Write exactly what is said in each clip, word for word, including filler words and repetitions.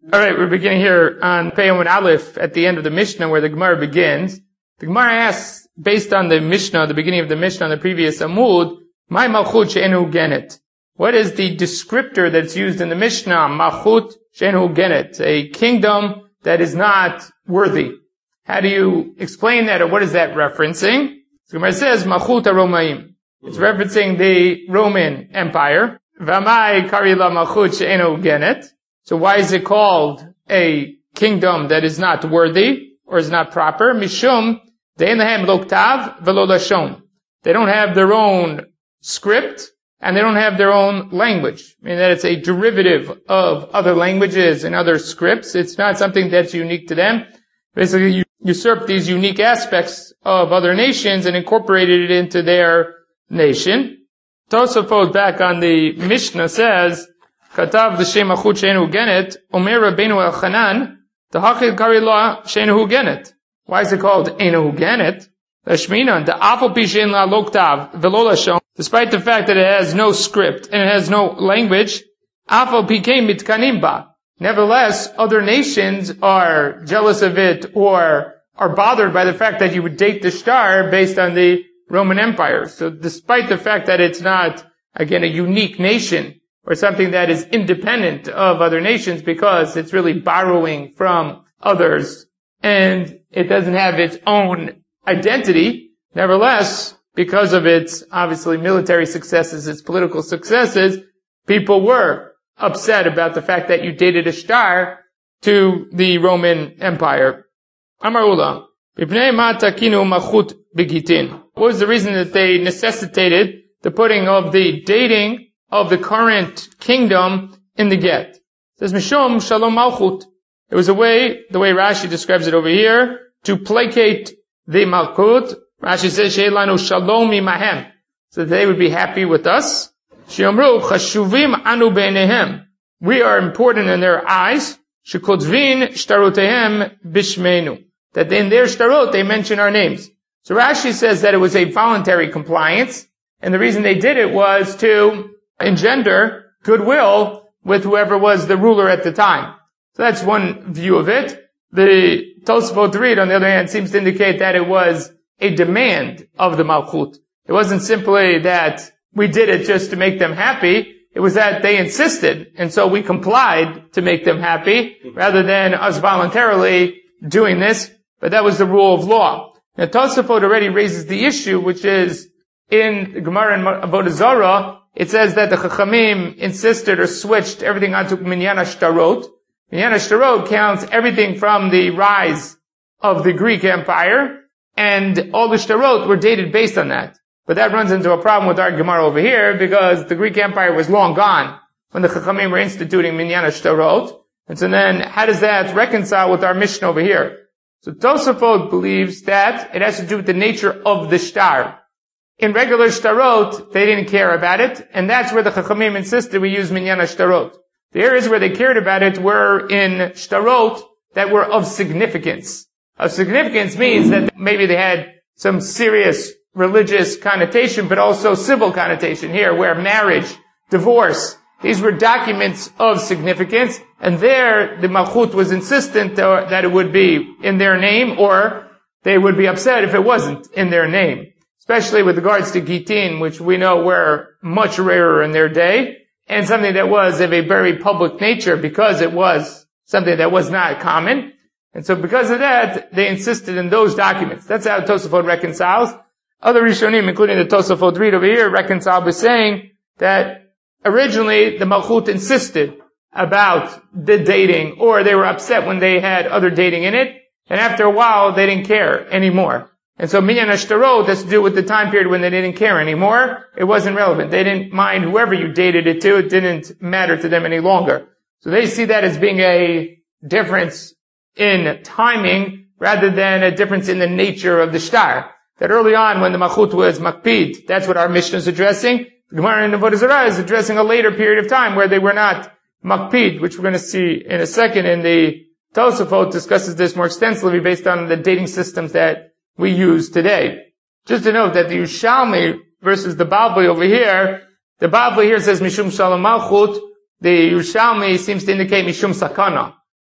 All right, we're beginning here on Peyam Aleph at the end of the Mishnah where the Gemara begins. The Gemara asks, based on the Mishnah, the beginning of the Mishnah on the previous Amud, "My malchut she'enu genet." What is the descriptor that's used in the Mishnah? Malchut she'enu genet, a kingdom that is not worthy. How do you explain that, or what is that referencing? The Gemara says, Malchut HaRomaim. It's referencing the Roman Empire. V'amai kari la malchut she'enu genet. So why is it called a kingdom that is not worthy or is not proper? Mishum de'en lahem lo ktav v'lo lashon. They don't have their own script and they don't have their own language. I mean that it's a derivative of other languages and other scripts. It's not something that's unique to them. Basically, you usurp these unique aspects of other nations and incorporated it into their nation. Tosafot back on the Mishnah says, Katav l'shem malchut she'enu genet, Omer Rabbeinu Elchanan, T'hachil kari la she'enu genet. Why is it called Einu genet? Lashminan, T'afal pi she'en la lo ktav v'lo lashon. Despite the fact that it has no script and it has no language, Afal pi kein mitkanim ba. Nevertheless, other nations are jealous of it or are bothered by the fact that you would date the star based on the Roman Empire. So despite the fact that it's not, again, a unique nation, or something that is independent of other nations because it's really borrowing from others and it doesn't have its own identity. Nevertheless, because of its obviously military successes, its political successes, people were upset about the fact that you dated a star to the Roman Empire. Amar Ula, B'pnei ma takinu malchut b'gitin. What was the reason that they necessitated the putting of the dating of the current kingdom in the get? It says, Mishum Shalom Malchut. It was a way, the way Rashi describes it over here, to placate the Malchut. Rashi says, She'elanu Shalom imahem. So they would be happy with us. She'omru Chashuvim anu beinehem. We are important in their eyes. Shekotvin shtarotehem bishmeinu. That in their shtarot they mention our names. So Rashi says that it was a voluntary compliance, and the reason they did it was to engender goodwill with whoever was the ruler at the time. So that's one view of it. The Tosafot read, on the other hand, seems to indicate that it was a demand of the Malchut. It wasn't simply that we did it just to make them happy. It was that they insisted, and so we complied to make them happy, rather than us voluntarily doing this. But that was the rule of law. Now Tosafot already raises the issue, which is in Gemara and Avodah Zarah, it says that the Chachamim insisted or switched everything onto Minyan HaShtarot. Minyan HaShtarot counts everything from the rise of the Greek Empire, and all the Shtarot were dated based on that. But that runs into a problem with our Gemara over here, because the Greek Empire was long gone when the Chachamim were instituting Minyan HaShtarot. And so then, how does that reconcile with our Mishnah over here? So Tosafot believes that it has to do with the nature of the shtar. In regular shtarot, they didn't care about it, and that's where the Chachamim insisted we use Minyan HaShtarot. The areas where they cared about it were in shtarot that were of significance. Of significance means that maybe they had some serious religious connotation, but also civil connotation here, where marriage, divorce, these were documents of significance, and there the Malchut was insistent that it would be in their name, or they would be upset if it wasn't in their name. Especially with regards to Gitin, which we know were much rarer in their day, and something that was of a very public nature because it was something that was not common. And so because of that, they insisted in those documents. That's how Tosafot reconciles. Other Rishonim, including the Tosafot read over here, reconcile by saying that originally the Malchut insisted about the dating, or they were upset when they had other dating in it, and after a while they didn't care anymore. And so Minyan HaShtarot has to do with the time period when they didn't care anymore. It wasn't relevant. They didn't mind whoever you dated it to. It didn't matter to them any longer. So they see that as being a difference in timing rather than a difference in the nature of the shtar. That early on when the Malchut was Makpid, that's what our Mishnah is addressing. The Gemara in Avodah Zarah is addressing a later period of time where they were not Makpid, which we're going to see in a second. In the Tosafot discusses this more extensively based on the dating systems that we use today. Just to note that the Yerushalmi versus the Bavli over here, the Bavli here says Mishum Shalom Malchut, the Yerushalmi seems to indicate Mishum Sakana.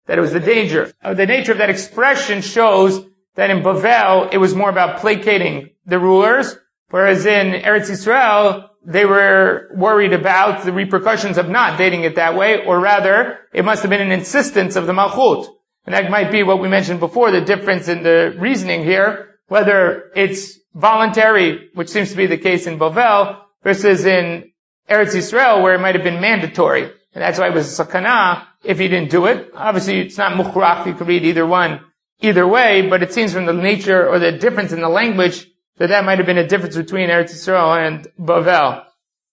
that it was the danger. Uh, the nature of that expression shows that in Bavel, it was more about placating the rulers, whereas in Eretz Yisrael, they were worried about the repercussions of not dating it that way, or rather, it must have been an insistence of the Malchut. And that might be what we mentioned before, the difference in the reasoning here, whether it's voluntary, which seems to be the case in Bavel, versus in Eretz Yisrael, where it might have been mandatory. And that's why it was a sakana if he didn't do it. Obviously, it's not mukhrach, you could read either one, either way, but it seems from the nature or the difference in the language that that might have been a difference between Eretz Yisrael and Bavel.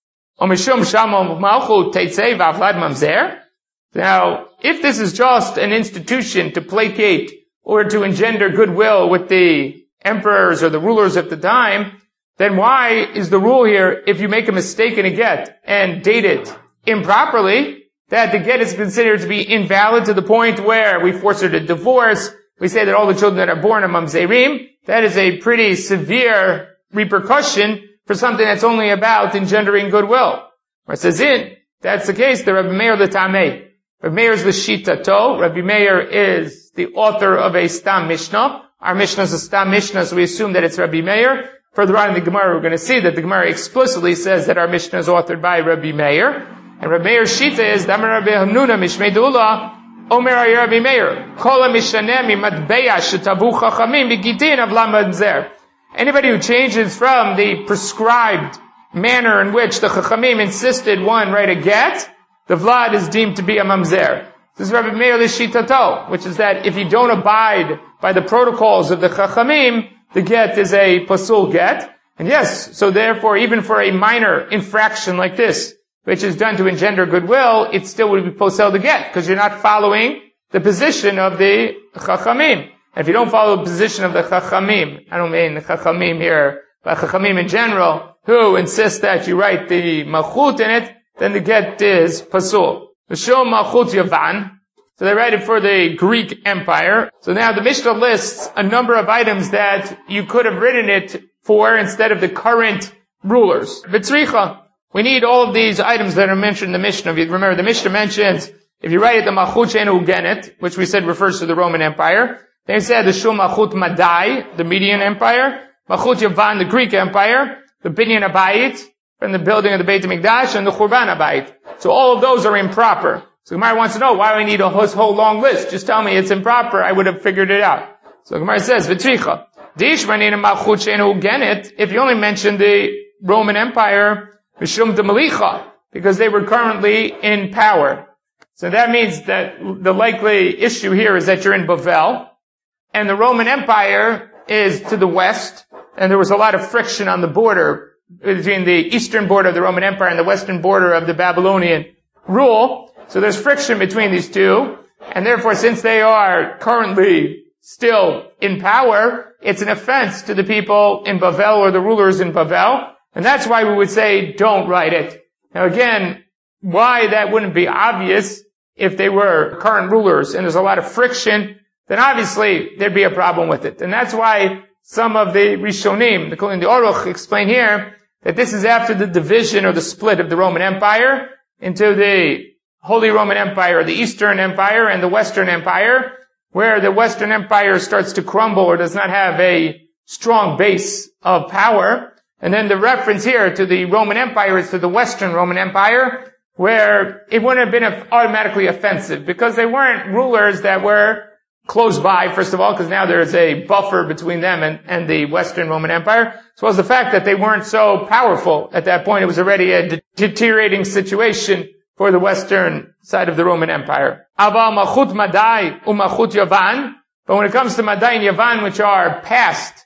Now, if this is just an institution to placate or to engender goodwill with the emperors or the rulers at the time, then why is the rule here, if you make a mistake in a get and date it improperly, that the get is considered to be invalid to the point where we force her to divorce? We say that all the children that are born are mamzerim. That is a pretty severe repercussion for something that's only about engendering goodwill. It says in, that's the case, the Rabbi Meir the Tameh. Rabbi Meir is the Shita To. Rabbi Meir is the author of a Stam Mishnah. Our Mishnah is a Stam Mishnah, so we assume that it's Rabbi Meir. Further on in the Gemara, we're going to see that the Gemara explicitly says that our Mishnah is authored by Rabbi Meir. And Rabbi Meir's Shita is, Damar Rabbi Hamnuna Mishmei Dula, Omer Rabbi Meir, Kol HaMishaneh Mimatbeya Shetavu Chachamim B'Gitin Avla Mamzer. Anybody who changes from the prescribed manner in which the Chachamim insisted one write a get, the Vlad is deemed to be a Mamzer. This is Rabbi Meir L'Shitato, which is that if you don't abide by the protocols of the Chachamim, the get is a pasul get. And yes, so therefore, even for a minor infraction like this, which is done to engender goodwill, it still would be posel the get, because you're not following the position of the Chachamim. And if you don't follow the position of the Chachamim, I don't mean the Chachamim here, but Chachamim in general, who insist that you write the Malchut in it, then the get is pasul. V'shom Malchut Yavan. So they write it for the Greek Empire. So now the Mishnah lists a number of items that you could have written it for instead of the current rulers. V'tzricha. We need all of these items that are mentioned in the Mishnah. If you remember, the Mishnah mentions, if you write it the Malchut She'enu Ugenet, which we said refers to the Roman Empire. Then it said the Shul Malchut Madai, the Median Empire. Malchut Yavan, the Greek Empire. The Binyan Abayit, from the building of the Beit HaMikdash, and the Churban Abayit. So all of those are improper. So Gemara wants to know, why do I need a whole, whole long list? Just tell me it's improper, I would have figured it out. So Gemara says, V'tricha, D'ishmanin Malchut She'enu Ugenet, if you only mention the Roman Empire, Mishum de Malicha, because they were currently in power. So that means that the likely issue here is that you're in Bavel, and the Roman Empire is to the west, and there was a lot of friction on the border between the eastern border of the Roman Empire and the western border of the Babylonian rule. So there's friction between these two, and therefore since they are currently still in power, it's an offense to the people in Bavel or the rulers in Bavel, and that's why we would say don't write it. Now again, why that wouldn't be obvious if they were current rulers and there's a lot of friction, then obviously there'd be a problem with it. And that's why some of the Rishonim, including the Aruch, explain here that this is after the division or the split of the Roman Empire into the Holy Roman Empire, the Eastern Empire, and the Western Empire, where the Western Empire starts to crumble or does not have a strong base of power. And then the reference here to the Roman Empire is to the Western Roman Empire, where it wouldn't have been automatically offensive, because they weren't rulers that were close by, first of all, because now there's a buffer between them and, and the Western Roman Empire, as well as the fact that they weren't so powerful at that point. It was already a de- deteriorating situation for the Western side of the Roman Empire. Aval Malchut Madai u'Malchut Yavan. But when it comes to Madai and Yavan, which are past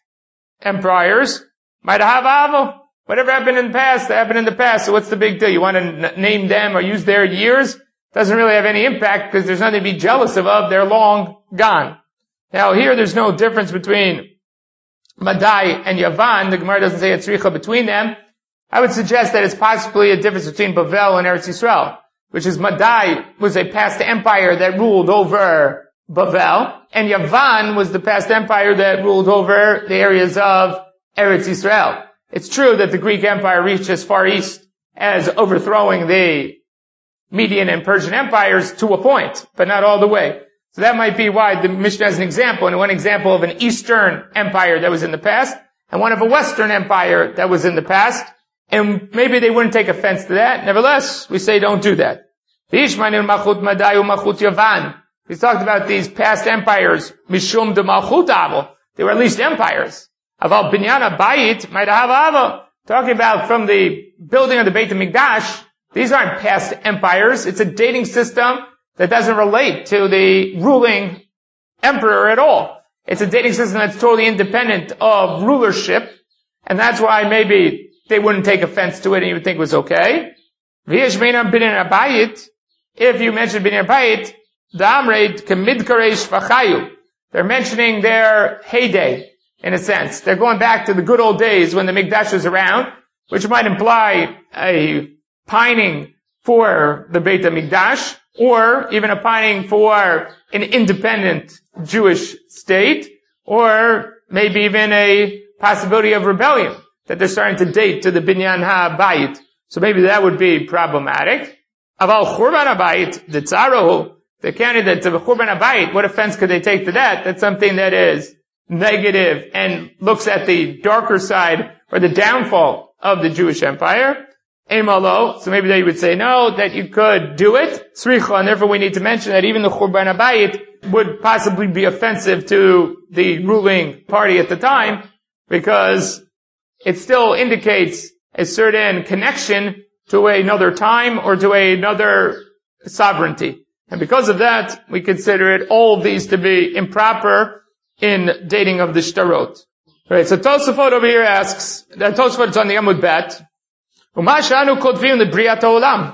empires, might have Aval. Whatever happened in the past, that happened in the past. So what's the big deal? You want to n- name them or use their years? Doesn't really have any impact because there's nothing to be jealous of. They're long gone. Now here there's no difference between Madai and Yavan. The Gemara doesn't say a tzricha between them. I would suggest that it's possibly a difference between Bavel and Eretz Yisrael, which is Madai was a past empire that ruled over Bavel, and Yavan was the past empire that ruled over the areas of Eretz Yisrael. It's true that the Greek Empire reached as far east as overthrowing the Median and Persian empires to a point, but not all the way. So that might be why the Mishnah has an example, and one example of an Eastern empire that was in the past, and one of a Western empire that was in the past, and maybe they wouldn't take offense to that. Nevertheless, we say don't do that. He's talked about these past empires, Mishum de Malchut Avo. They were at least empires. Aval Binyana Bayit might have Avo. Talking about from the building of the Beit HaMikdash, these aren't past empires. It's a dating system that doesn't relate to the ruling emperor at all. It's a dating system that's totally independent of rulership, and that's why maybe they wouldn't take offense to it and you would think it was okay. If you mention Binyan Bayit, the Amrei Kemidkarei Shvachayu. They're mentioning their heyday, in a sense. They're going back to the good old days when the Mikdash was around, which might imply a pining for the Beit HaMikdash, or even a pining for an independent Jewish state, or maybe even a possibility of rebellion, that they're starting to date to the Binyan HaBayit. So maybe that would be problematic. Aval Churban HaBayit, the Tzarohu, the candidate of Churban HaBayit, what offense could they take to that? That's something that is negative and looks at the darker side or the downfall of the Jewish empire. Emalo, so maybe they would say no, that you could do it. Sricha, and therefore we need to mention that even the Churban HaBayit would possibly be offensive to the ruling party at the time, because it still indicates a certain connection to another time or to another sovereignty. And because of that, we consider it, all of these to be improper in dating of the shtarot. Right, so Tosafot over here asks, that Tosafot's on the Amud Bet, Umashanu kodvim the Briat Olam.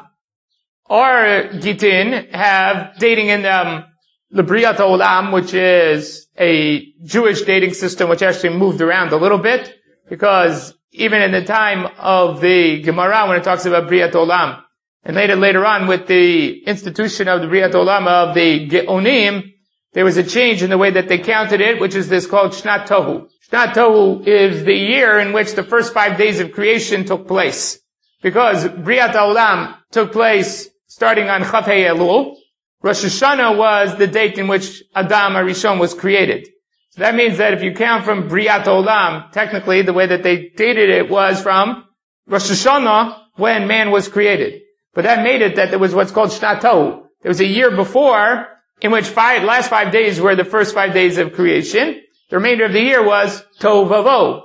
Our Gitin have dating in them the Briat Olam, which is a Jewish dating system which actually moved around a little bit, because even in the time of the Gemara, when it talks about Briat Olam, and later, later on with the institution of the Briat Olam of the Geonim, there was a change in the way that they counted it, which is this called Shnat Tohu. Shnat Tohu is the year in which the first five days of creation took place. Because Briat Olam took place starting on Chav Hei Elul. Rosh Hashanah was the date in which Adam Arishon was created. So that means that if you count from Briat Olam, technically the way that they dated it was from Rosh Hashanah, when man was created. But that made it that there was what's called Shnat Tohu. There was a year before in which five, last five days were the first five days of creation. The remainder of the year was Tohu Vavohu.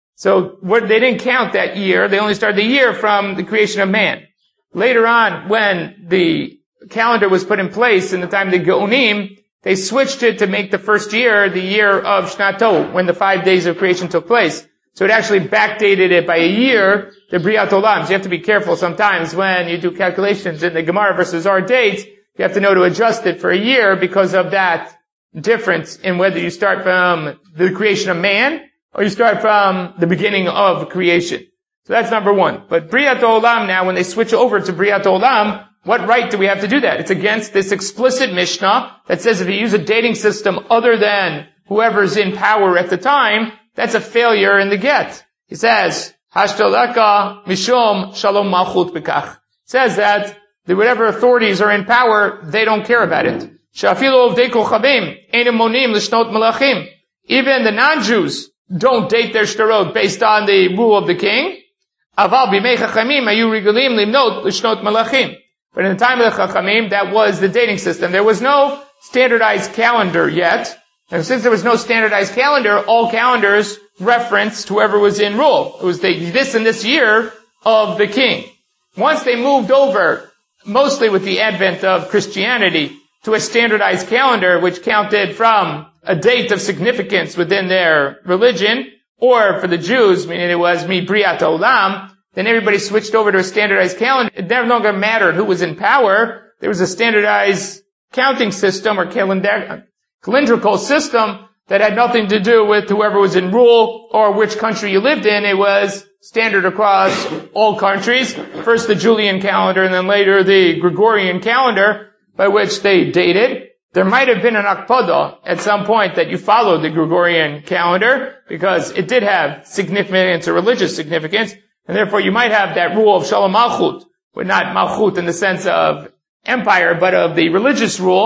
So what, they didn't count that year. They only started the year from the creation of man. Later on, when the calendar was put in place in the time of the Geonim, they switched it to make the first year the year of Shnat Tohu, when the five days of creation took place. So it actually backdated it by a year, the Briat Olam. So you have to be careful sometimes when you do calculations in the Gemara versus our dates. You have to know to adjust it for a year because of that difference in whether you start from the creation of man or you start from the beginning of creation. So that's number one. But Briat Olam now, when they switch over to Briat Olam, what right do we have to do that? It's against this explicit Mishnah that says if you use a dating system other than whoever's in power at the time, that's a failure in the get. He says, Hashtalaka Mishum Shalom Malchut Bekach. It says that the whatever authorities are in power, they don't care about it. Shafilu Ovdei Kochavim Einem Monim Lishnot Malachim. Even the non-Jews don't date their shtarot based on the rule of the king. Aval Bimei Chachamim Ayu Regalim Limnot Lishnot Malachim. But in the time of the Chachamim, that was the dating system. There was no standardized calendar yet. And since there was no standardized calendar, all calendars referenced whoever was in rule. It was the, this and this year of the king. Once they moved over, mostly with the advent of Christianity, to a standardized calendar which counted from a date of significance within their religion, or for the Jews, meaning it was Mi Briat Olam, then everybody switched over to a standardized calendar. It no longer mattered who was in power. There was a standardized counting system or calendar, calendrical system that had nothing to do with whoever was in rule or which country you lived in. It was standard across all countries. First the Julian calendar and then later the Gregorian calendar by which they dated. There might have been an akpada at some point that you followed the Gregorian calendar because it did have significance or religious significance, and therefore you might have that rule of Shalom Malchut, but not Malchut in the sense of empire, but of the religious rule.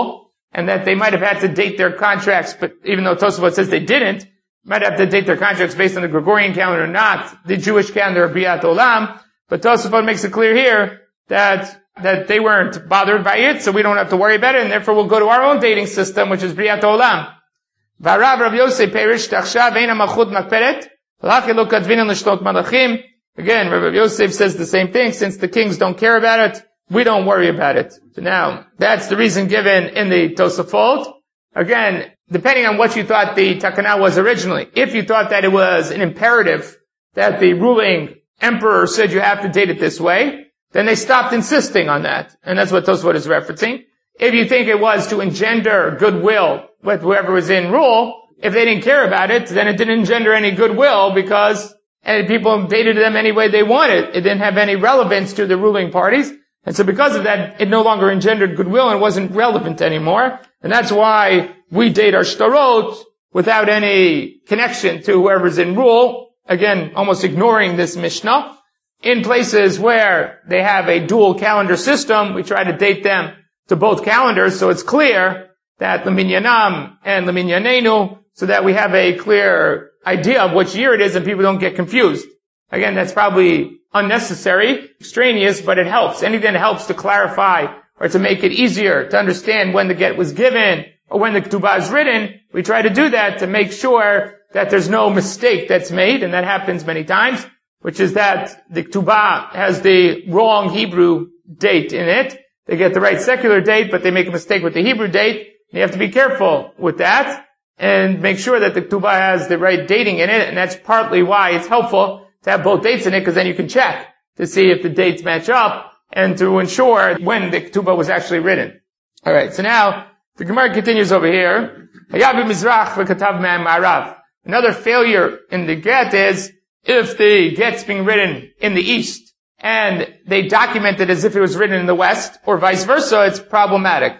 and that they might have had to date their contracts, but even though Tosafot says they didn't, might have to date their contracts based on the Gregorian calendar, not the Jewish calendar of Briat Olam. But Tosafot makes it clear here that, that they weren't bothered by it, so we don't have to worry about it, and therefore we'll go to our own dating system, which is Briat Olam. V'arav Rav Yosef perish tachshav ein ha'malchut makperet, v'lachei lo katvinin l'shtot malachim. Again, Rav Yosef says the same thing, since the kings don't care about it, we don't worry about it. So now, that's the reason given in the Tosafot. Again, depending on what you thought the Takana was originally. If you thought that it was an imperative that the ruling emperor said you have to date it this way, then they stopped insisting on that. And that's what Tosafot is referencing. If you think it was to engender goodwill with whoever was in rule, if they didn't care about it, then it didn't engender any goodwill because and people dated them any way they wanted. It didn't have any relevance to the ruling parties. And so because of that, it no longer engendered goodwill and wasn't relevant anymore. And that's why we date our shtarot without any connection to whoever's in rule. Again, almost ignoring this Mishnah. In places where they have a dual calendar system, we try to date them to both calendars, so it's clear that Leminyanam and Leminyanenu, so that we have a clear idea of which year it is and people don't get confused. Again, that's probably unnecessary, extraneous, but it helps. Anything that helps to clarify or to make it easier to understand when the get was given or when the ketubah is written, we try to do that to make sure that there's no mistake that's made, and that happens many times, which is that the ketubah has the wrong Hebrew date in it. They get the right secular date, but they make a mistake with the Hebrew date. You have to be careful with that and make sure that the ketubah has the right dating in it, and that's partly why it's helpful to have both dates in it, because then you can check to see if the dates match up and to ensure when the ketubah was actually written. All right, so now the Gemara continues over here. Another failure in the get is if the get's being written in the east and they document it as if it was written in the west, or vice versa, it's problematic.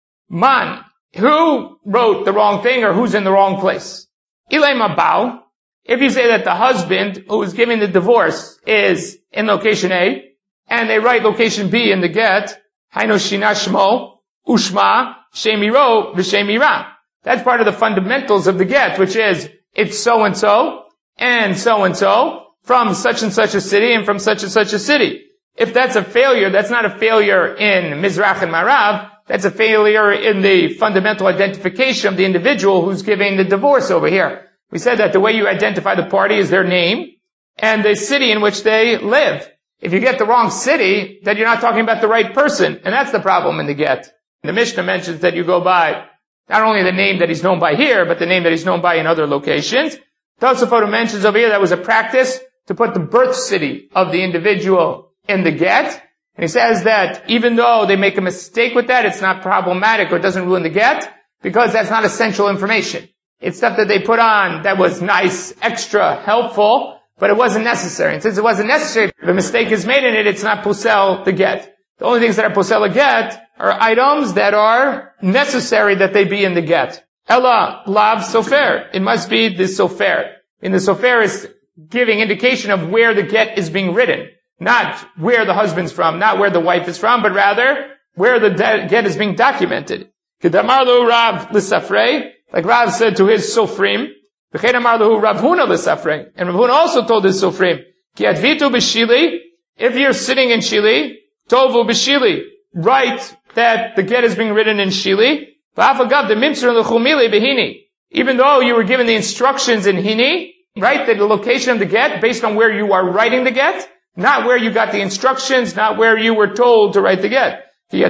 Man, who wrote the wrong thing or who's in the wrong place? Ilay Mabau. If you say that the husband who is giving the divorce is in location A, and they write location B in the get, Haino Shina Shmo, Ushma, Shemiro, V'Shemira. That's part of the fundamentals of the get, which is, it's so-and-so, and so-and-so, from such and such a city, and from such and such a city. If that's a failure, that's not a failure in Mizrach and Marav, that's a failure in the fundamental identification of the individual who's giving the divorce over here. We said that the way you identify the party is their name and the city in which they live. If you get the wrong city, then you're not talking about the right person, and that's the problem in the get. The Mishnah mentions that you go by not only the name that he's known by here, but the name that he's known by in other locations. Tosafot mentions over here that was a practice to put the birth city of the individual in the get. And he says that even though they make a mistake with that, it's not problematic or it doesn't ruin the get, because that's not essential information. It's stuff that they put on that was nice, extra, helpful, but it wasn't necessary. And since it wasn't necessary, if a mistake is made in it, it's not posel the get. The only things that are posel a get are items that are necessary that they be in the get. Ella, lav, sofer. It must be the sofer. And the sofer is giving indication of where the get is being written. Not where the husband's from, not where the wife is from, but rather where the de- get is being documented. Kedamarlu Rav l'safrei, like Rav said to his sofrim. V'chedamarlu Rav Huna l'safrei, and Rav Huna also told his sofrim, Ki advitu b'shili, if you're sitting in Shili, tovu b'shili, write that the get is being written in Shili. V'afagav the mimtzur l'chumili b'hini, even though you were given the instructions in Hini, write the location of the get based on where you are writing the get. Not where you got the instructions, not where you were told to write the get.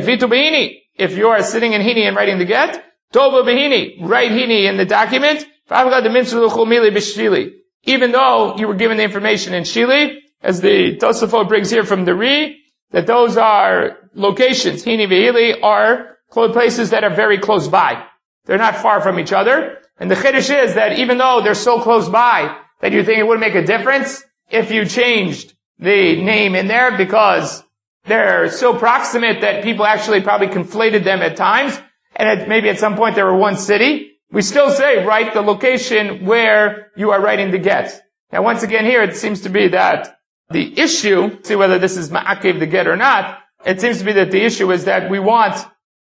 If you are sitting in Hini and writing the get, Tova Behini, write Hini in the document, even though you were given the information in Shili, as the Tosafot brings here from the Ri, that those are locations, Hini Vehili, are places that are very close by. They're not far from each other. And the Chiddush is that even though they're so close by that you think it would make a difference if you changed the name in there, because they're so proximate that people actually probably conflated them at times, and at, maybe at some point they were one city, we still say write the location where you are writing the get. Now once again here it seems to be that the issue, see whether this is ma'akev the get or not, it seems to be that the issue is that we want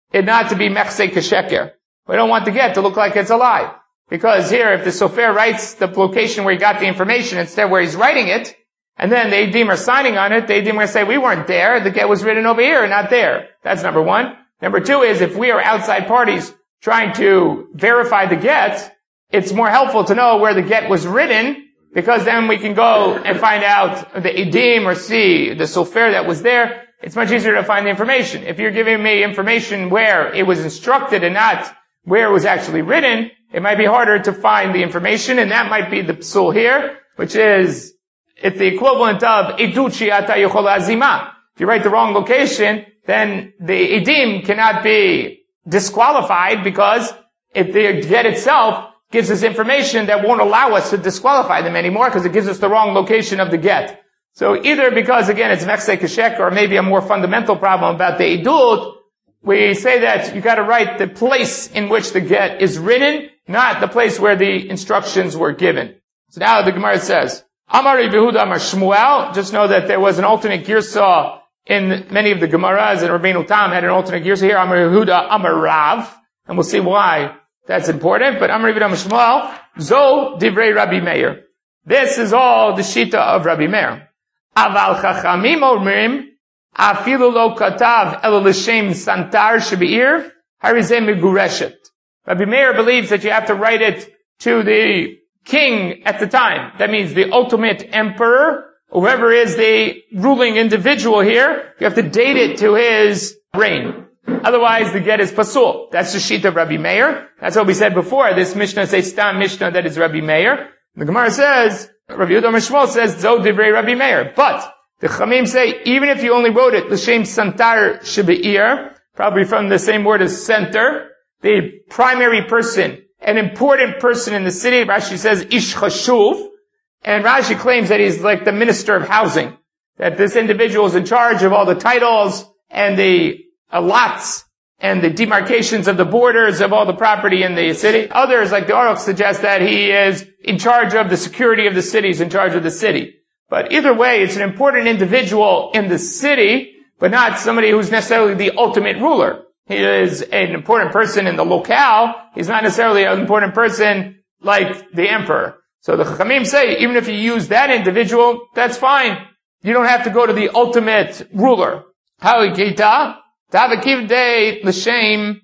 it not to be mechse kasheker. We don't want the get to look like it's a lie. Because here, if the sofer writes the location where he got the information instead where he's writing it, and then the Eidim are signing on it, the Eidim are going to say, we weren't there, the get was written over here, not there. That's number one. Number two is, if we are outside parties trying to verify the get, it's more helpful to know where the get was written, because then we can go and find out the Eidim or see the sofer that was there. It's much easier to find the information. If you're giving me information where it was instructed and not where it was actually written, it might be harder to find the information, and that might be the psul here, which is, it's the equivalent of edut she'ata yochol azima. If you write the wrong location, then the edim cannot be disqualified, because if the get itself gives us information that won't allow us to disqualify them anymore, because it gives us the wrong location of the get. So either because, again, it's mechse kashek, or maybe a more fundamental problem about the edut, we say that you got to write the place in which the get is written, not the place where the instructions were given. So now the Gemara says, Amar Rabbi Yehuda Amar Shmuel. Just know that there was an alternate girsa in many of the Gemaras, and Rabbeinu Tam had an alternate girsa here. Amar Yehuda Amar Rav, and we'll see why that's important. But Amar Yehuda Amar Shmuel, Zo Divrei Rabbi Meir. This is all the shita of Rabbi Meir. Aval Chachamim Omrim, Afilu lo katav elo l'shem santar shebeir harizeh megureshet. Rabbi Meir believes that you have to write it to the king at the time. That means the ultimate emperor, whoever is the ruling individual here. You have to date it to his reign. Otherwise, the get is pasul. That's the sheet of Rabbi Meir. That's what we said before. This Mishnah is a stam Mishnah that is Rabbi Meir. The Gemara says, Rabbi Yehuda Shmuel says, Zo divrei Rabbi Meir. But the Chamim say, even if you only wrote it, l'shem santar shebeir, probably from the same word as center, the primary person, an important person in the city, Rashi says, ish chashuv, and Rashi claims that he's like the minister of housing, that this individual is in charge of all the titles and the uh, lots and the demarcations of the borders of all the property in the city. Others, like the Aruch, suggest that he is in charge of the security of the city, he's in charge of the city. But either way, it's an important individual in the city, but not somebody who's necessarily the ultimate ruler. He is an important person in the locale. He's not necessarily an important person like the emperor. So the Chachamim say, even if you use that individual, that's fine. You don't have to go to the ultimate ruler. Ha'ikita, ta'vakivdei l'shem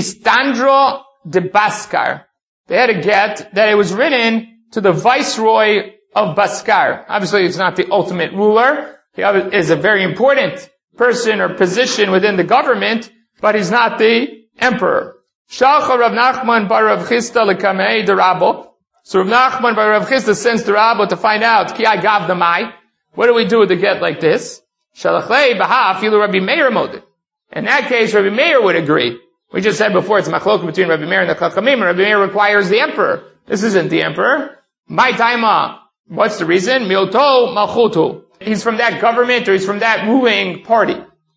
Istandro de Baskar. They had a get that it was written to the viceroy of Baskar. Obviously, it's not the ultimate ruler. He is a very important person or position within the government, but he's not the emperor. Shalcha Rav Nachman bar Rav Chisda lekamei de Rabo. So Rav Nachman bar Rav Chisda sends the Rabo to find out, ki I gav the mai. What do we do with the get like this? Shalachlei baha afilu Rabbi Meir moded. In that case, Rabbi Meir would agree. We just said before, it's machlok between Rabbi Meir and the Chachamim. Rabbi Meir requires the emperor. This isn't the emperor. My taima. What's the reason? Milto malchutu. He's from that government, or he's from that ruling party.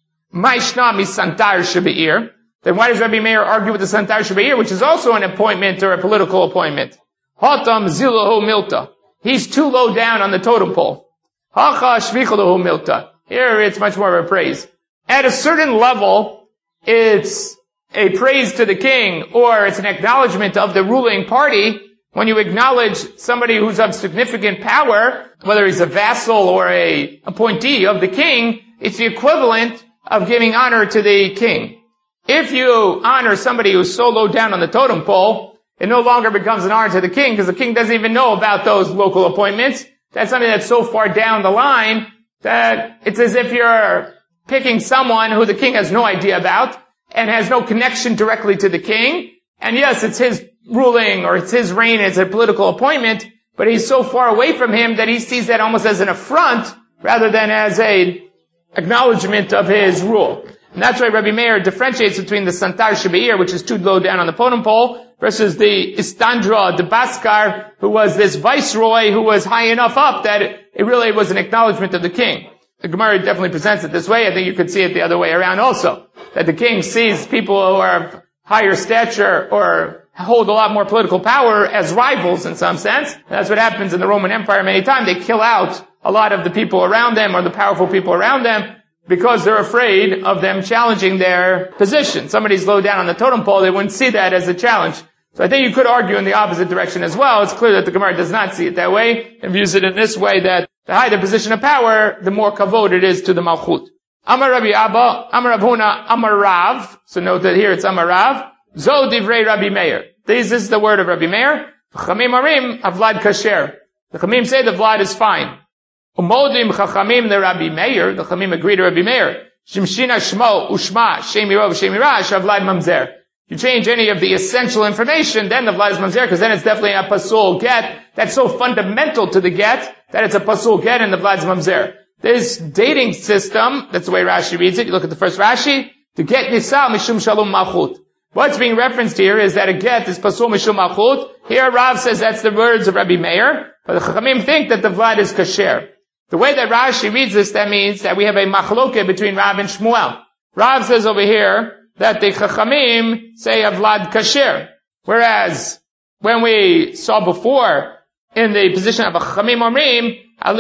Maishna mi santar shebeir. Then why does Rabbi Meir argue with the santar shebeir, which is also an appointment or a political appointment? Hatam zilahu milta. He's too low down on the totem pole. Hacha shvichalahu milta. Here it's much more of a praise. At a certain level, it's a praise to the king, or it's an acknowledgement of the ruling party. When you acknowledge somebody who's of significant power, whether he's a vassal or a appointee of the king, it's the equivalent of giving honor to the king. If you honor somebody who's so low down on the totem pole, it no longer becomes an honor to the king, because the king doesn't even know about those local appointments. That's something that's so far down the line that it's as if you're picking someone who the king has no idea about and has no connection directly to the king. And yes, it's his ruling or it's his reign as a political appointment, but he's so far away from him that he sees that almost as an affront rather than as a acknowledgement of his rule. And that's why Rabbi Meir differentiates between the Santar Shebeir, which is too low down on the totem pole, versus the Istandra de Baskar, who was this viceroy who was high enough up that it, it really was an acknowledgement of the king. The Gemara definitely presents it this way. I think you could see it the other way around also. That the king sees people who are of higher stature or hold a lot more political power as rivals in some sense. And that's what happens in the Roman Empire many times. They kill out a lot of the people around them or the powerful people around them. because they're afraid of them challenging their position. Somebody's low down on the totem pole, they wouldn't see that as a challenge. So I think you could argue in the opposite direction as well. It's clear that the Gemara does not see it that way, and views it in this way, that the higher the position of power, the more kavod it is to the Malchut. Amar Rabbi Abba, Amar Rav Huna, Amar Rav. So note that here it's Amar Rav. Zo divrei Rabbi Meir. This is the word of Rabbi Meir. Chachamim arim, avlad kasher. The Chachamim say the vlad is fine. Umodim chachamim the Rabbi Meir. The Chachamim agree to Rabbi Meir. Shimshina shmo ushma shemiro v'shemira shavlad mamzer. You change any of the essential information, then the vlad is mamzer, because then it's definitely a pasul get. That's so fundamental to the get that it's a pasul get, and the vlad is mamzer. This dating system, that's the way Rashi reads it. You look at the first Rashi, to get nisal mishum shalom malchut. What's being referenced here is that a get is pasul mishum malchut. Here Rav says that's the words of Rabbi Meir, but the Chachamim think that the vlad is kasher. The way that Rashi reads this, that means that we have a machloke between Rav and Shmuel. Rav says over here that the Chachamim say a vlad kasher, whereas when we saw before in the position of a Chachamim omrim,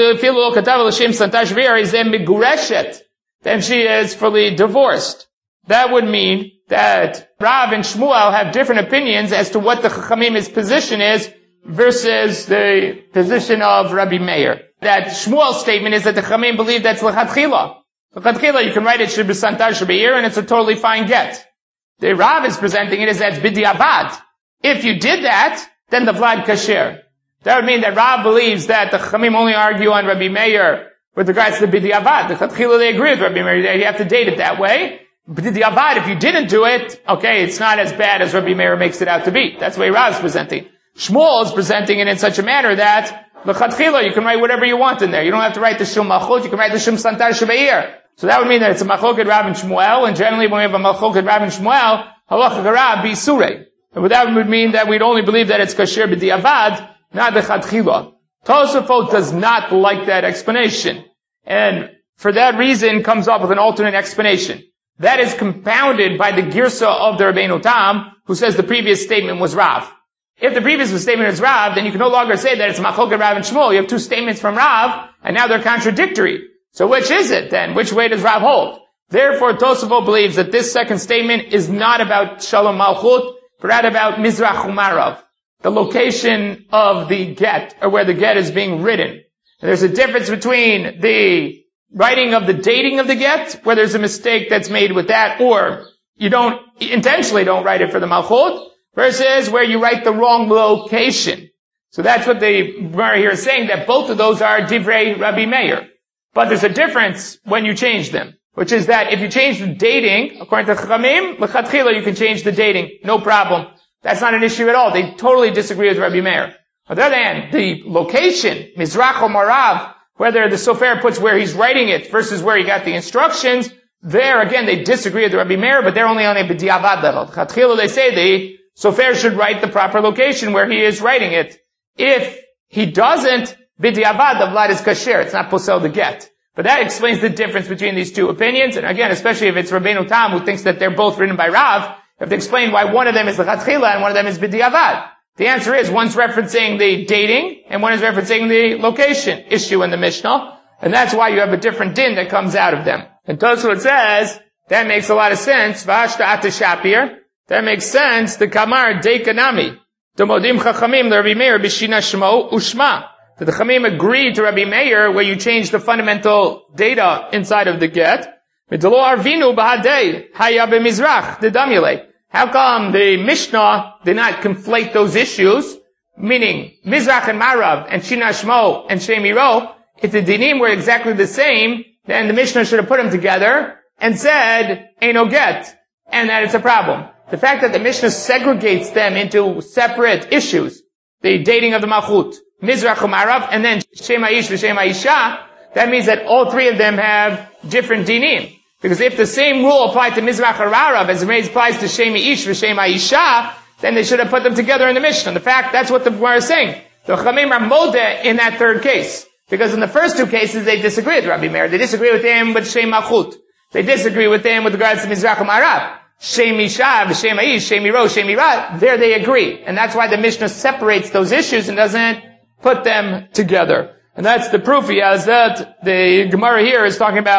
then she is fully divorced. That would mean that Rav and Shmuel have different opinions as to what the Chachamim's position is versus the position of Rabbi Meir. That Shmuel's statement is that the Chachamim believe that's l'chatchila. L'chatchila, you can write it shebesantar shebeir, and it's a totally fine get. The Rav is presenting it as that's b'diavad. If you did that, then the vlad kasher. That would mean that Rav believes that the Chachamim only argue on Rabbi Meir with regards to the b'diavad. The Chatchila, they agree with Rabbi Meir. You have to date it that way. B'diavad, if you didn't do it, okay, it's not as bad as Rabbi Meir makes it out to be. That's the way Rav is presenting. Shmuel is presenting it in such a manner that the Chatchila, you can write whatever you want in there. You don't have to write the Shum Malchut, you can write the Shum Santar Shebeir. So that would mean that it's a Malchoket Rav and Shmuel, and generally when we have a Malchoket Rav and Shmuel, Halacha Garab be Surei. And that would mean that we'd only believe that it's Kasher B'diavad, not the Chatchila. Tosafot does not like that explanation. And for that reason comes up with an alternate explanation. That is compounded by the Girsa of the Rabbeinu Tam, who says the previous statement was Rav. If the previous statement is Rav, then you can no longer say that it's Machlokes Rav and Shmuel. You have two statements from Rav, and now they're contradictory. So which is it then? Which way does Rav hold? Therefore, Tosafot believes that this second statement is not about Shalom Malchut, but rather about Mizrach Umarav, the location of the get, or where the get is being written. And there's a difference between the writing of the dating of the get, where there's a mistake that's made with that, or you don't, intentionally don't write it for the Malchut, versus where you write the wrong location. So that's what the Gemara here is saying, that both of those are Divrei Rabbi Meir. But there's a difference when you change them, which is that if you change the dating, according to Chachamim, l'chatchila you can change the dating, no problem. That's not an issue at all. They totally disagree with Rabbi Meir. On the other hand, the location, Mizrach or Marav, whether the Sofer puts where he's writing it versus where he got the instructions, there again they disagree with Rabbi Meir, but they're only on a b'diavad level. Chatchila they say the Sofer should write the proper location where he is writing it. If he doesn't, b'diavad, the vlad is kasher. It's not posel the get. But that explains the difference between these two opinions. And again, especially if it's Rabbeinu Tam who thinks that they're both written by Rav, you have to explain why one of them is l'chatchila and one of them is b'diavad. The answer is one's referencing the dating and one is referencing the location issue in the Mishnah. And that's why you have a different din that comes out of them. And Tosfot says, that makes a lot of sense. V'ashta atashapir. That makes sense. The kamar dekanami. The modim chachamim, the Rabbi Meir, b'shina shmo ushma. That the Chachamim agreed to Rabbi Meir where you change the fundamental data inside of the get. Midlo arvinu b'hadei haya b'mizrach dedamile. How come the Mishnah did not conflate those issues? Meaning, Mizrach and Marav and Shina Shmo and Shemiro, if the dinim were exactly the same, then the Mishnah should have put them together and said, ain't no get, and that it's a problem. The fact that the Mishnah segregates them into separate issues, the dating of the Malchut, Mizrach and Marav, and then Shem Ha'ish v'Shem Ha'isha, that means that all three of them have different dinim. Because if the same rule applied to Mizrach or Arav as it applies to Shem Ish or Shem Aisha, then they should have put them together in the Mishnah. The fact, that's what the Gemara is saying. The Chachamim are modeh in that third case. Because in the first two cases, they disagree with Rabbi Meir. They disagree with him with Shem Malchut. They disagree with him with regards to Mizrach and Arav. Shem Isha, Shem Ish, Shem Iro, Shem Ira, there they agree. And that's why the Mishnah separates those issues and doesn't put them together. And that's the proof he has that the Gemara here is talking about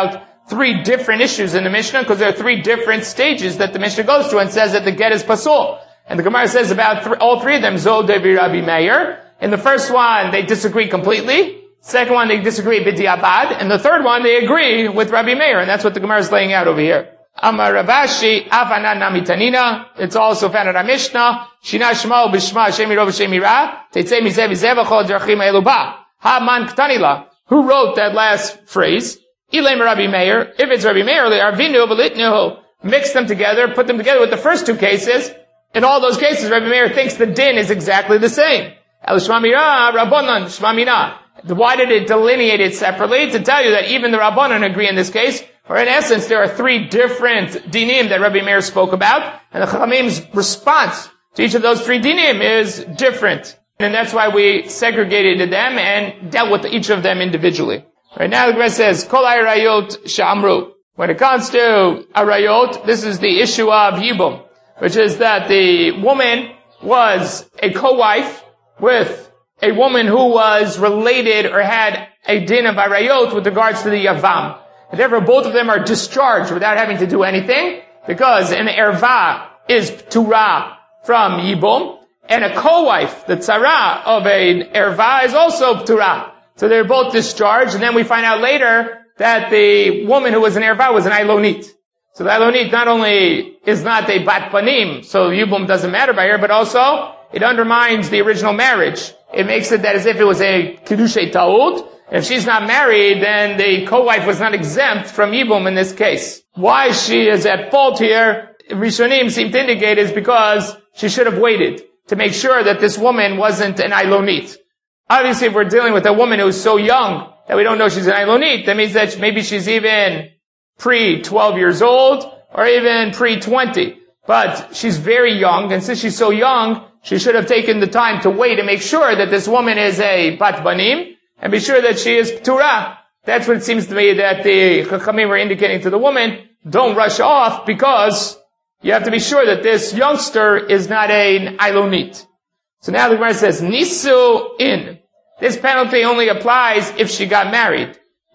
three different issues in the Mishnah because there are three different stages that the Mishnah goes through and says that the get is pasul. And the Gemara says about th- all three of them, Zod Devi Rabbi Meir. In the first one, they disagree completely. Second one, they disagree b'di'abad. And the third one, they agree with Rabbi Meir. And that's what the Gemara is laying out over here. Amar Ravashi, Avanan Namitanina. It's also found in our Mishnah. Shina Shmo B'Shma Shemi Rov Shemi Ra. Teitzei Mizeh V'Zeh V'chol Derachim Eluba. Ha-man K'tanila. Who wrote that last phrase? Ilem Rabbi Meir. If it's Rabbi Meir, they are Vinu V'Litnu. Mix them together, put them together with the first two cases. In all those cases, Rabbi Meir thinks the din is exactly the same. El Shmamira, Rabbanan, Shmamina. Why did it delineate it separately? To tell you that even the Rabbanan agree in this case, or in essence, there are three different dinim that Rabbi Meir spoke about, and the Chachamim's response to each of those three dinim is different. And that's why we segregated them and dealt with each of them individually. Right now, the Gemara says, Kol Arayot Sha'amru. When it comes to Arayot, this is the issue of Yibum, which is that the woman was a co-wife with a woman who was related or had a din of Arayot with regards to the Yavam. And therefore, both of them are discharged without having to do anything, because an erva is Turah from Yibum, and a co-wife, the tzara of an erva, is also Turah. So they're both discharged, and then we find out later that the woman who was an erva was an Ilonit. So the Ilonit not only is not a bat panim, so Yibum doesn't matter by her, but also it undermines the original marriage. It makes it that as if it was a Kiddushay Ta'ud. If she's not married, then the co-wife was not exempt from Yibum in this case. Why she is at fault here, Rishonim seem to indicate, is because she should have waited to make sure that this woman wasn't an Ilonit. Obviously, if we're dealing with a woman who's so young that we don't know she's an Ilonit, that means that maybe she's even pre twelve years old, or even pre twenty. But she's very young, and since she's so young, she should have taken the time to wait and make sure that this woman is a Bat Banim, and be sure that she is P'turah. That's what it seems to me that the Chachamim were indicating to the woman. Don't rush off, because you have to be sure that this youngster is not an Ilonit. So now the Gemara says, Nisu in. This penalty only applies if she got married.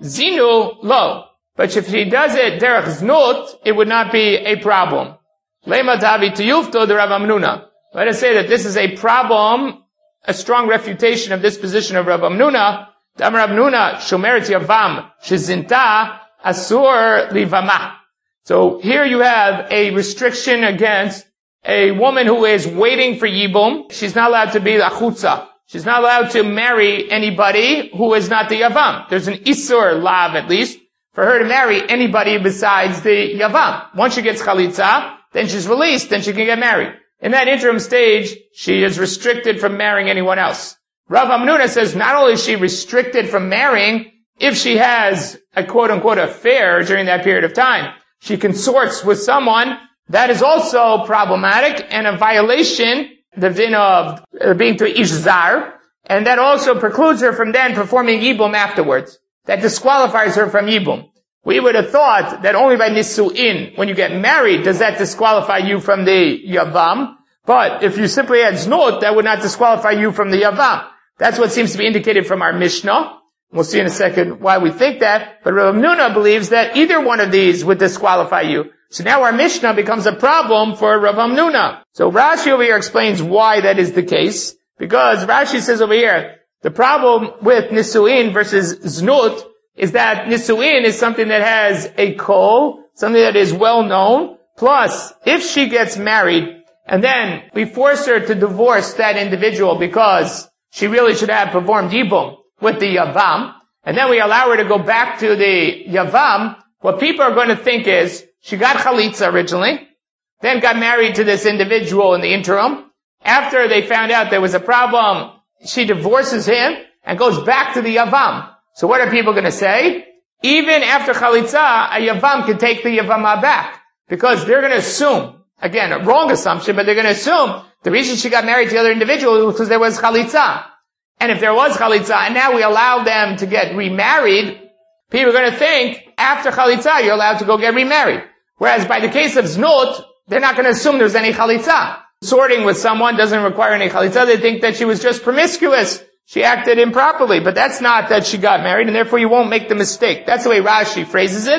Zinu, lo. But if she does it derech znut, it would not be a problem. Lema tavi tiyufto de Rav Amnuna. Let us say that this is a problem, a strong refutation of this position of Rav Amnuna. Damar Rav Amnuna, shomeret yavam, shezinta, asur livama. So here you have a restriction against a woman who is waiting for Yibum. She's not allowed to be the achutza. She's not allowed to marry anybody who is not the yavam. There's an isur lav at least for her to marry anybody besides the yavam. Once she gets chalitza, then she's released, then she can get married. In that interim stage, she is restricted from marrying anyone else. Rav Amnuna says not only is she restricted from marrying, if she has a quote-unquote affair during that period of time, she consorts with someone, that is also problematic and a violation, the din of being to ish zar, and that also precludes her from then performing Yibum afterwards. That disqualifies her from Yibum. We would have thought that only by Nisu'in, when you get married, does that disqualify you from the Yavam. But if you simply had Znut, that would not disqualify you from the Yavam. That's what seems to be indicated from our Mishnah. We'll see in a second why we think that. But Rav Amnuna believes that either one of these would disqualify you. So now our Mishnah becomes a problem for Rav Amnuna. So Rashi over here explains why that is the case. Because Rashi says over here, the problem with Nisu'in versus Znut is that Nisu'in is something that has a kol, something that is well known. Plus, if she gets married, and then we force her to divorce that individual because she really should have performed Yibum with the Yavam, and then we allow her to go back to the Yavam, what people are going to think is, she got Chalitza originally, then got married to this individual in the interim. After they found out there was a problem, she divorces him and goes back to the Yavam. So what are people going to say? Even after Chalitza, a Yavam can take the Yavama back. Because they're going to assume, again, a wrong assumption, but they're going to assume the reason she got married to the other individual was because there was Chalitza. And if there was Chalitza, and now we allow them to get remarried, people are going to think, after Chalitza, you're allowed to go get remarried. Whereas by the case of Znut, they're not going to assume there's any Chalitza. Sorting with someone doesn't require any Chalitza. They think that she was just promiscuous. She acted improperly. But that's not that she got married, and therefore you won't make the mistake. That's the way Rashi phrases it.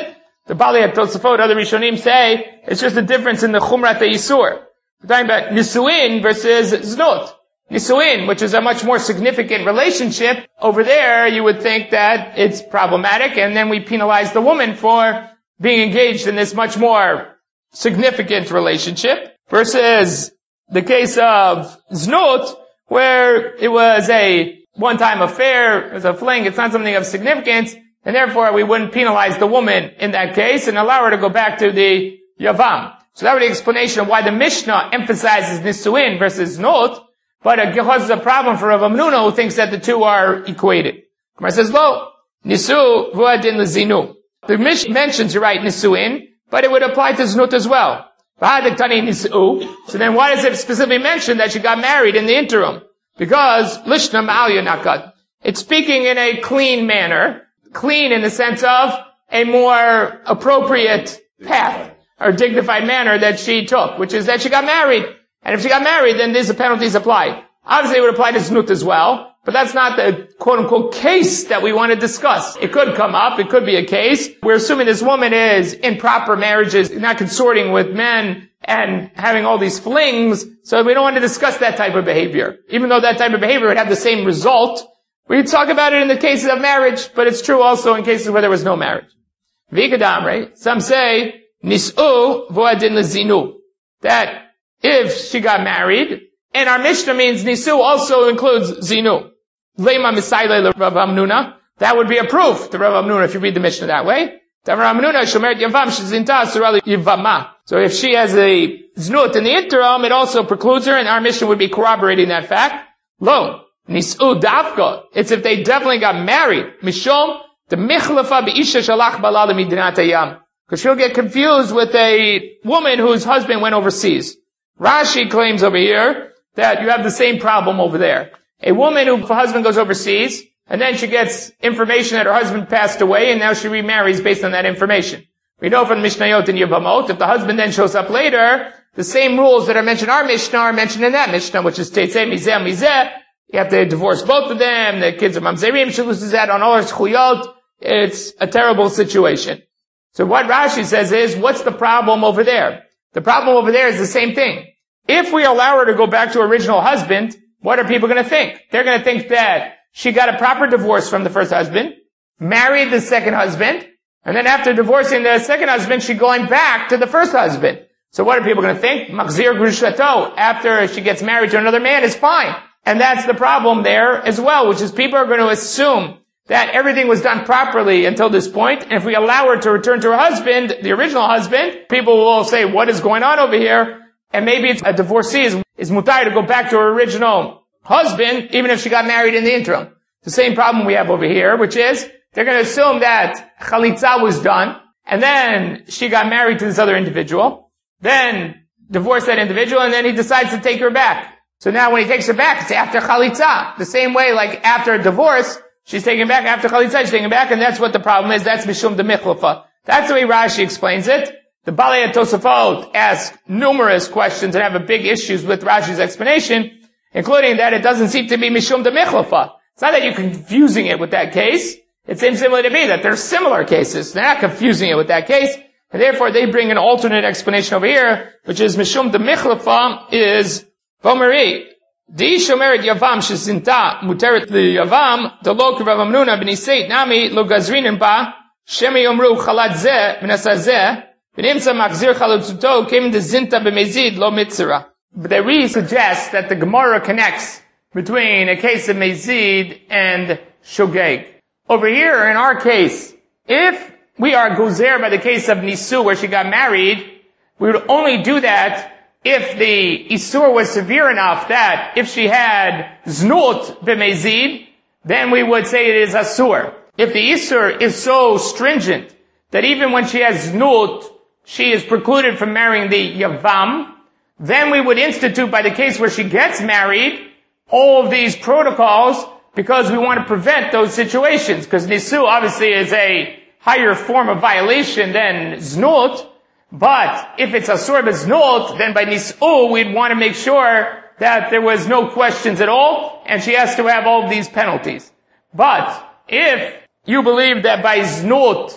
The Bali Tosafot, other Rishonim say, it's just a difference in the Chumrat Yisur. We're talking about Nisuin versus Znut. Nisuin, which is a much more significant relationship, over there you would think that it's problematic, and then we penalize the woman for being engaged in this much more significant relationship, versus the case of Znut, where it was a one-time affair, it was a fling, it's not something of significance, and therefore we wouldn't penalize the woman in that case and allow her to go back to the Yavam. So that would be the explanation of why the Mishnah emphasizes Nisuin versus Znut, but it causes a problem for Rav Hamnuna, who thinks that the two are equated. Gemara says, lo, Nisu v'adin l'zinu. The Mishnah mentions, you're right, Nisuin, but it would apply to Znut as well. So then why does it specifically mention that she got married in the interim? Because, Lishna ma'alya nakad. It's speaking in a clean manner, clean in the sense of a more appropriate path, or dignified manner that she took, which is that she got married. And if she got married, then these penalties apply. Obviously, it would apply to Znut as well, but that's not the quote-unquote case that we want to discuss. It could come up, it could be a case. We're assuming this woman is in proper marriages, not consorting with men and having all these flings, so we don't want to discuss that type of behavior. Even though that type of behavior would have the same result, we talk about it in the cases of marriage, but it's true also in cases where there was no marriage. Vikadam, right? Some say, Nis'u v'adin l'zinu. That if she got married, and our Mishnah means Nisu also includes Zinu. Lema misayle Rav Hamnuna. That would be a proof to Rav Hamnuna if you read the Mishnah that way. Rav Hamnuna shomeret yavam shezinta surali yivama. So if she has a Znut in the interim, it also precludes her, and our Mishnah would be corroborating that fact. Lo, Nisu davka. It's if they definitely got married. Mishom, the michlafa be'isha shalach bala lemidinat hayam. Because she'll get confused with a woman whose husband went overseas. Rashi claims over here that you have the same problem over there. A woman whose husband goes overseas, and then she gets information that her husband passed away, and now she remarries based on that information. We know from Mishnayot and Yevamot, if the husband then shows up later, the same rules that are mentioned in our Mishnah are mentioned in that Mishnah, which is Teitzeh, Mizeh, Mizeh. You have to divorce both of them, the kids are Mamzerim, she loses that on all her Zchuyot. It's a terrible situation. So what Rashi says is, what's the problem over there? The problem over there is the same thing. If we allow her to go back to her original husband, what are people going to think? They're going to think that she got a proper divorce from the first husband, married the second husband, and then after divorcing the second husband, she's going back to the first husband. So what are people going to think? Machzir grushato, after she gets married to another man, is fine. And that's the problem there as well, which is people are going to assume that everything was done properly until this point, and if we allow her to return to her husband, the original husband, people will say, what is going on over here? And maybe it's a divorcee is, is mutar to go back to her original husband, even if she got married in the interim. The same problem we have over here, which is, they're going to assume that chalitza was done, and then she got married to this other individual, then divorced that individual, and then he decides to take her back. So now when he takes her back, it's after chalitza. The same way, like after a divorce, she's taken back, after chalitza, she's taken back, and that's what the problem is. That's mishum de michlafa. That's the way Rashi explains it. The Balei Tosafot ask numerous questions and have a big issues with Rashi's explanation, including that it doesn't seem to be mishum de michlafa. It's not that you're confusing it with that case. It seems similar to me that there's similar cases. They're not confusing it with that case, and therefore they bring an alternate explanation over here, which is mishum de michlafa is vomeri. Di shomeret yavam shezinta muteret li yavam delok Rav Hamnuna b'niseit nami lo gazrinin ba shemi yomru chalat zeh v'nasa zeh. But they really suggest that the Gemara connects between a case of Mezid and Shogeg. Over here, in our case, if we are gozer by the case of Nisu, where she got married, we would only do that if the Isur was severe enough that if she had Znut b'Mezid, then we would say it is Asur. If the Isur is so stringent that even when she has Znut, she is precluded from marrying the Yavam, then we would institute by the case where she gets married all of these protocols because we want to prevent those situations. Because Nisu obviously is a higher form of violation than Znut, but if it's Asur b'Znut, then by Nisu we'd want to make sure that there was no questions at all, and she has to have all of these penalties. But if you believe that by Znut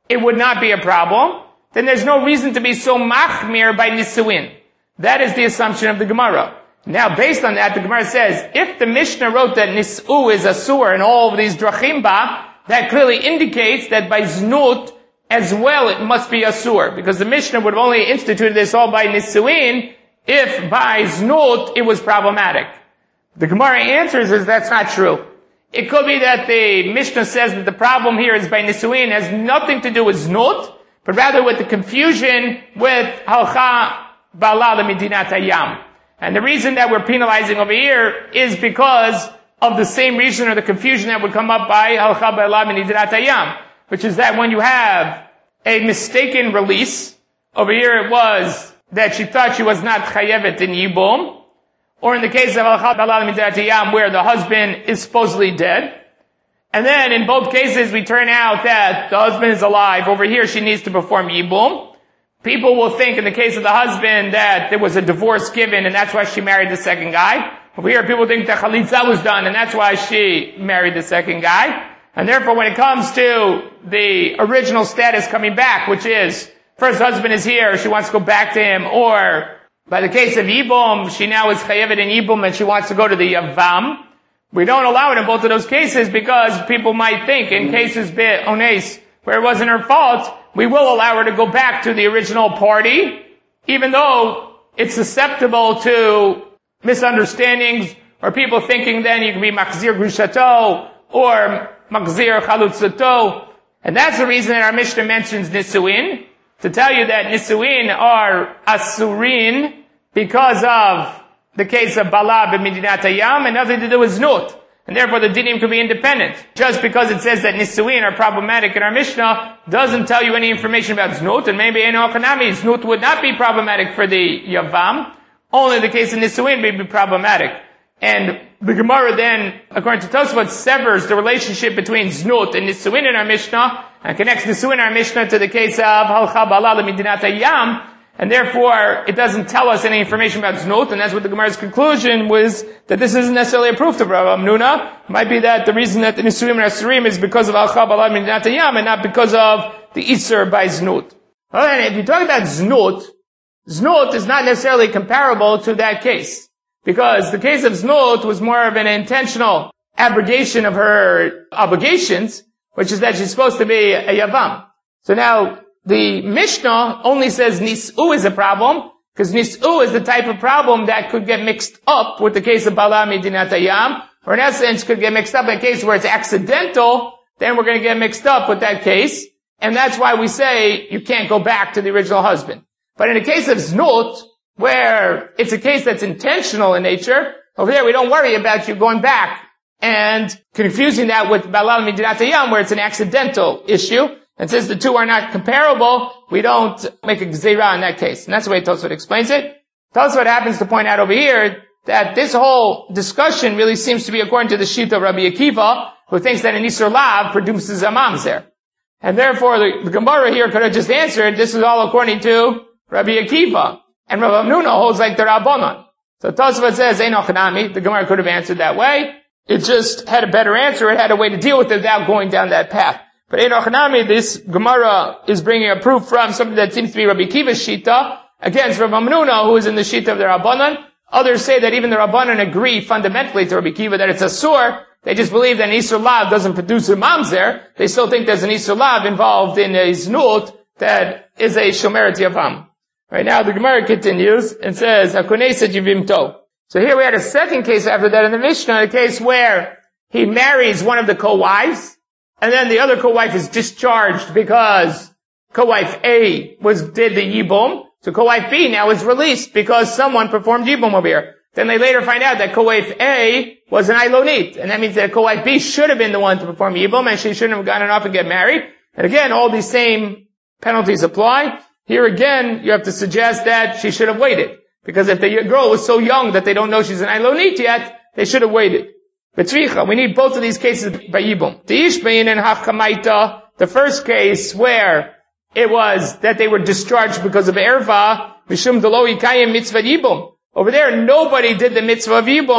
it would not be a problem, then there's no reason to be so machmir by nisuin. That is the assumption of the Gemara. Now, based on that, the Gemara says, if the Mishnah wrote that nis'u is asur in all of these drachim ba, that clearly indicates that by znut as well it must be asur, because the Mishnah would have only instituted this all by nisuin if by znut it was problematic. The Gemara answers is that's not true. It could be that the Mishnah says that the problem here is by nisuin has nothing to do with znut, but rather with the confusion with halcha bala lemidinat hayam. And the reason that we're penalizing over here is because of the same reason or the confusion that would come up by halcha bala lemidinat hayam, which is that when you have a mistaken release, over here it was that she thought she was not chayevet in yibum, or in the case of halcha bala lemidinat hayam where the husband is supposedly dead. And then in both cases we turn out that the husband is alive. Over here she needs to perform yibum. People will think in the case of the husband that there was a divorce given and that's why she married the second guy. Over here people think that chalitza was done and that's why she married the second guy. And therefore when it comes to the original status coming back, which is first husband is here, she wants to go back to him, or by the case of yibum, she now is chayevet in yibum and she wants to go to the yavam. We don't allow it in both of those cases because people might think in cases be ones where it wasn't her fault, we will allow her to go back to the original party, even though it's susceptible to misunderstandings or people thinking then you can be machzir grushato or machzir chalutzato. And that's the reason that our Mishnah mentions nisuin, to tell you that nisuin are asurin because of the case of bala b'midinat hayam and nothing to do with znut. And therefore the dinim could be independent. Just because it says that nisuin are problematic in our Mishnah doesn't tell you any information about znut, and maybe in Ochanami, znut would not be problematic for the yavam. Only the case of nisuin may be problematic. And the Gemara then, according to Tosfot, severs the relationship between znut and nisuin in our Mishnah, and connects nisuin in our Mishnah to the case of halcha bala lemidinat hayam, and therefore it doesn't tell us any information about znut, and that's what the Gemara's conclusion was, that this isn't necessarily a proof of Rav Amnuna. It might be that the reason that the nisuim and asurim is because of halcha bala lemidinat hayam, and not because of the isur by znut. Well, and if you talk about znut, znut is not necessarily comparable to that case. Because the case of znut was more of an intentional abrogation of her obligations, which is that she's supposed to be a yavam. So now, the Mishnah only says nis'u is a problem, because nis'u is the type of problem that could get mixed up with the case of bala midinat hayam, or in essence could get mixed up in a case where it's accidental, then we're going to get mixed up with that case, and that's why we say you can't go back to the original husband. But in a case of znut, where it's a case that's intentional in nature, over there we don't worry about you going back and confusing that with bala midinat hayam, where it's an accidental issue. And since the two are not comparable, we don't make a gzeira in that case. And that's the way Tosfot explains it. Tosfot happens to point out over here that this whole discussion really seems to be according to the shita of Rabbi Akiva, who thinks that an Isur Lav produces a mamzer. And therefore the, the Gemara here could have just answered, this is all according to Rabbi Akiva. And Rav Amnuna holds like the Rabbanon. So Tosfot says, Ein Ochanami, the Gemara could have answered that way. It just had a better answer. It had a way to deal with it without going down that path. But Ein Ochanami, this Gemara is bringing a proof from something that seems to be Rabbi Akiva's shita against Rav Amnuna, who is in the shita of the Rabbanon. Others say that even the Rabbanon agree fundamentally to Rabbi Akiva that it's a sur. They just believe that an Isur Lav doesn't produce a mamzer. They still think there's an Isur Lav involved in a znut that is a shomeret yavam. Right now, the Gemara continues and says, "Hakunesa jivimto." So here we had a second case after that in the Mishnah, a case where he marries one of the co-wives, and then the other co-wife is discharged because co-wife A was did the yibum. So co-wife B now is released because someone performed yibum over here. Then they later find out that co-wife A was an Ilonit, and that means that co-wife B should have been the one to perform yibum, and she shouldn't have gotten off and get married. And again, all these same penalties apply. Here again, you have to suggest that she should have waited. Because if the girl was so young that they don't know she's an Ilonit yet, they should have waited. But tzricha, we need both of these cases by yibum. Teishbein and hachkamaita, the first case where it was that they were discharged because of erva, mishum delo yikayim mitzvah yibum. Over there, nobody did the mitzvah of yibum.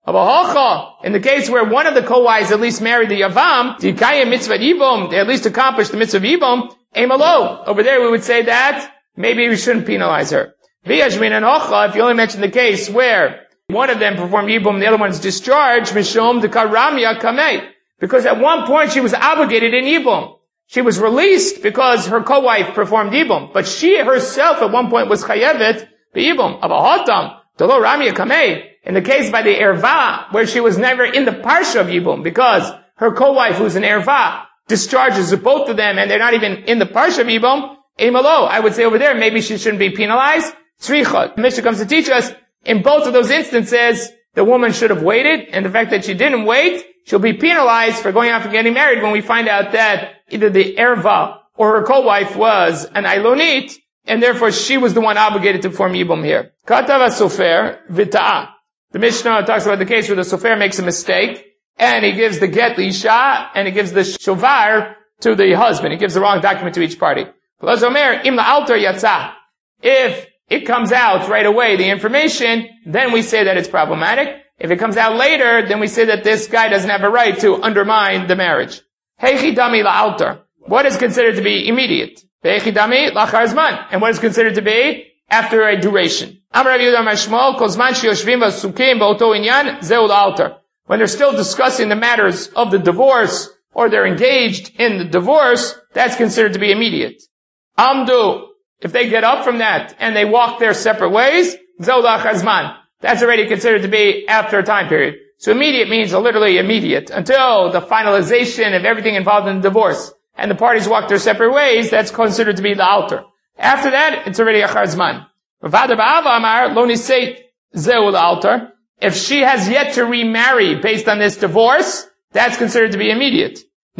In the case where one of the co-wives at least married the Yavam, they at least accomplished the mitzvah of Yibum, Emalo. Over there we would say that maybe we shouldn't penalize her. If you only mention the case where one of them performed Yibum, the other one is discharged, Mishom de Karamya Kameh. Because at one point she was obligated in Yibum. She was released because her co-wife performed Yibum. But she herself at one point was Chayevet B'Yibum. Abahotam, Dolo Ramya Kameh. In the case by the Erva, where she was never in the Parsha of Yibum, because her co-wife who's an Erva discharges both of them and they're not even in the Parsha of Yibum, Emalo, I would say over there, maybe she shouldn't be penalized. Tzricha. The Mishnah comes to teach us, in both of those instances, the woman should have waited, and the fact that she didn't wait, she'll be penalized for going off and getting married when we find out that either the Erva or her co-wife was an Ailonit, and therefore she was the one obligated to perform Yibum here. Katav Sofer Vita'a. The Mishnah talks about the case where the Sofer makes a mistake, and he gives the get the Isha, and he gives the Shovar to the husband. He gives the wrong document to each party. If it comes out right away, the information, then we say that it's problematic. If it comes out later, then we say that this guy doesn't have a right to undermine the marriage. What is considered to be immediate? And what is considered to be after a duration? When they're still discussing the matters of the divorce, or they're engaged in the divorce, that's considered to be immediate. Amdu, if they get up from that and they walk their separate ways, that's already considered to be after a time period. So immediate means literally immediate. Until the finalization of everything involved in the divorce and the parties walk their separate ways, that's considered to be the altar. After that, it's already achar zman. If she has yet to remarry based on this divorce, that's considered to be immediate.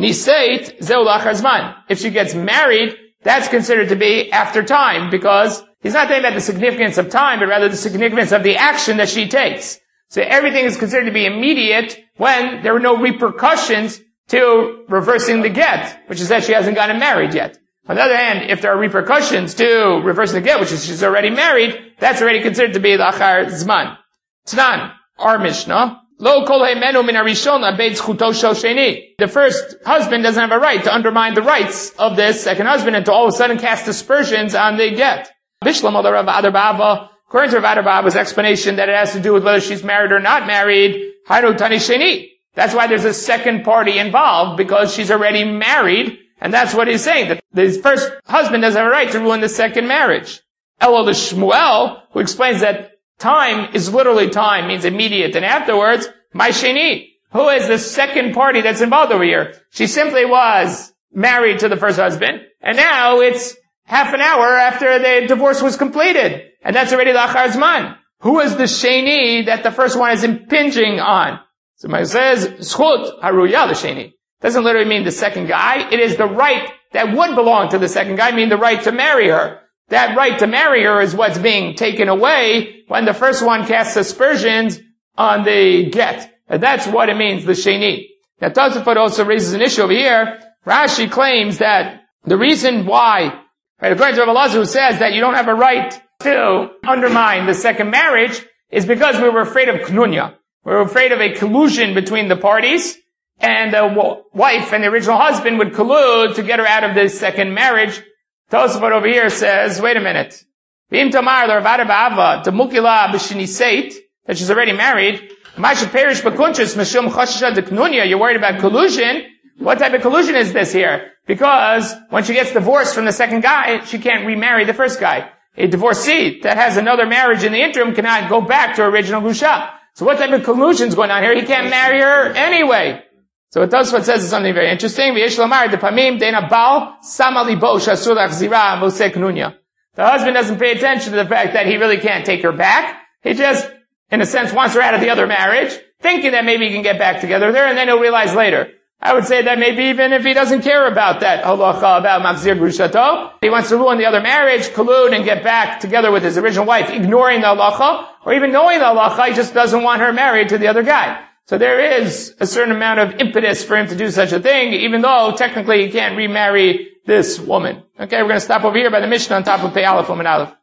If she gets married, that's considered to be after time, because he's not talking about the significance of time, but rather the significance of the action that she takes. So everything is considered to be immediate when there are no repercussions to reversing the get, which is that she hasn't gotten married yet. On the other hand, if there are repercussions to reversing the get, which is she's already married, that's already considered to be the achar zman. Tnan, our Mishnah, Lo kol heimenu min harishona beit zchuto shel sheni. The first husband doesn't have a right to undermine the rights of this second husband and to all of a sudden cast aspersions on the get. Bishlam al Rav Adar Bava, according to Rav Adar Bava's explanation that it has to do with whether she's married or not married, haru tani sheni. That's why there's a second party involved, because she's already married, and that's what he's saying, that the first husband doesn't have a right to ruin the second marriage. Elul the Shmuel, who explains that time is literally time, means immediate, and afterwards, my sheni. Who is the second party that's involved over here? She simply was married to the first husband, and now it's half an hour after the divorce was completed, and that's already the achar zman. Who is the sheni that the first one is impinging on? So it says, zchut haruya l'sheni. Doesn't literally mean the second guy. It is the right that would belong to the second guy, meaning the right to marry her. That right to marry her is what's being taken away when the first one casts aspersions on the get. And that's what it means, the sheni. Now Tosafot also raises an issue over here. Rashi claims that the reason why, right, according to Rav Elazar, who says that you don't have a right to undermine the second marriage, is because we were afraid of knunya. We were afraid of a collusion between the parties, and the wife and the original husband would collude to get her out of this second marriage. Tosafot over here says, wait a minute. That she's already married. You're worried about collusion. What type of collusion is this here? Because when she gets divorced from the second guy, she can't remarry the first guy. A divorcee that has another marriage in the interim cannot go back to her original Gusha. So what type of collusion is going on here? He can't marry her anyway. So it does what says is something very interesting. The husband doesn't pay attention to the fact that he really can't take her back. He just, in a sense, wants her out of the other marriage, thinking that maybe he can get back together there, and then he'll realize later. I would say that maybe even if he doesn't care about that halacha about Machzir Grushato, he wants to ruin the other marriage, collude, and get back together with his original wife, ignoring the halacha, or even knowing the halacha, he just doesn't want her married to the other guy. So there is a certain amount of impetus for him to do such a thing, even though technically he can't remarry this woman. Okay, we're going to stop over here by the Mishnah on top of Pei Aleph and Aleph.